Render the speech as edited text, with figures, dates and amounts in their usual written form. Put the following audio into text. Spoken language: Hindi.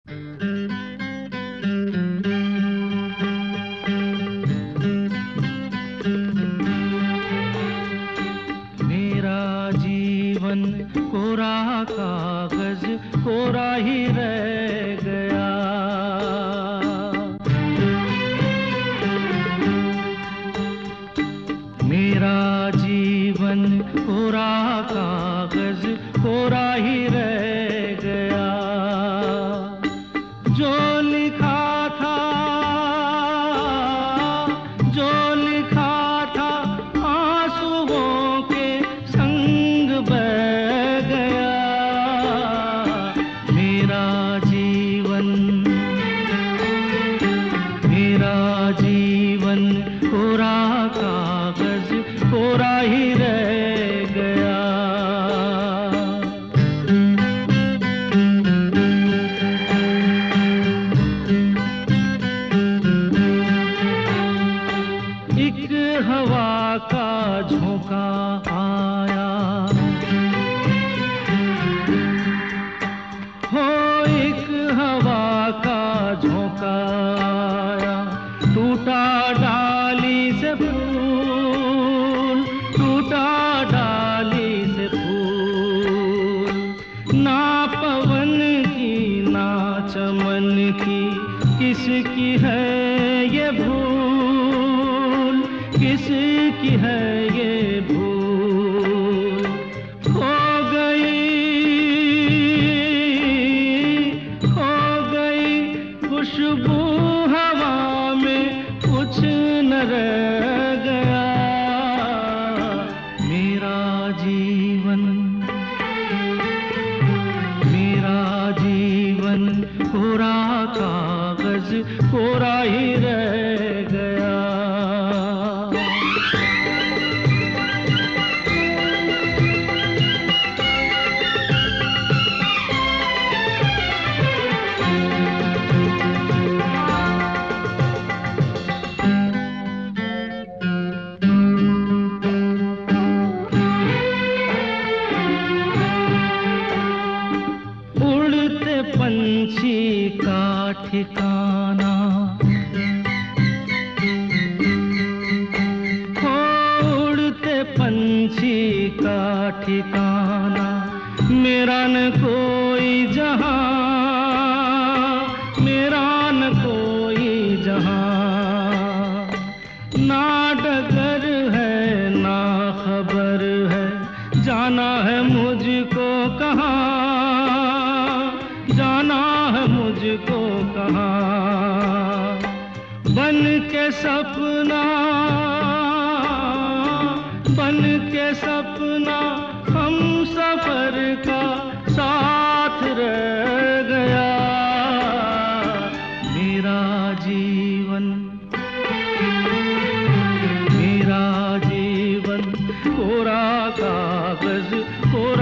मेरा जीवन कोरा कागज कोरा ही रह गया। मेरा जीवन कोरा कागज कोरा ही रह गया। जो लिखा था, जो लिखा था आंसुओं के संग बह गया। मेरा जीवन कोरा कागज कोरा ही रह गया। एक हवा का झोंका आया, हो एक हवा का झोंका आया। टूटा डाली से फूल, टूटा डाली से फूल। ना पवन की ना चमन की किसकी है ये भूल, किसकी है ये भूल। खो गई खुशबू हवा में, कुछ न रह गया। मेरा जीवन कोरा कागज कोरा ही रह गया। पंछी का ठिकाना, उड़ते पंछी का ठिकाना। मेरा न कोई जहां, मेरा न कोई जहां। ना डगर है ना खबर है, जाना है मुझको कहाँ, जाना है मुझको कहाँ। बन के सपना, बन के सपना हम सफर का साथ रह गया। मेरा जीवन कोरा कागज कोरा